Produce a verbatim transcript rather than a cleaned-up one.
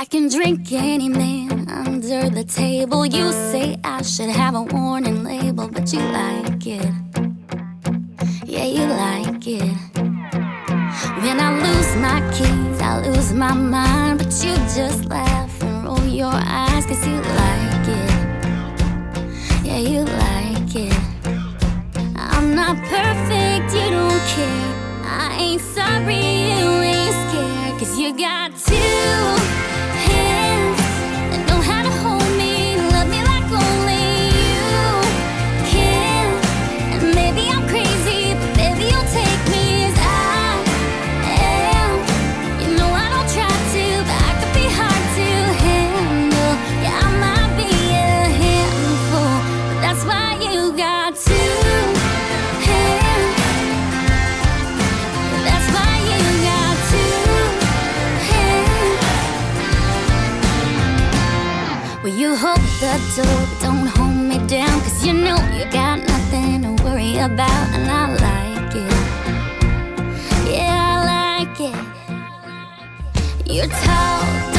I can drink any man under the table. You say I should have a warning label, but you like it. Yeah, you like it. When I lose my keys, I lose my mind, but you just laugh and roll your eyes, cause you like it. Yeah, you like it. I'm not perfect, you don't care. I ain't sorry, you ain't scared, cause you got two hands that know how to hold me, love me like only you can. And maybe I'm crazy, but baby you'll take me as I am. You know I don't try to, but I could be hard to handle. Yeah, I might be a handful, but that's why you got two. Well, you hold the door, but don't hold me down, cause you know you got nothing to worry about. And I like it. Yeah, I like it. You're tall,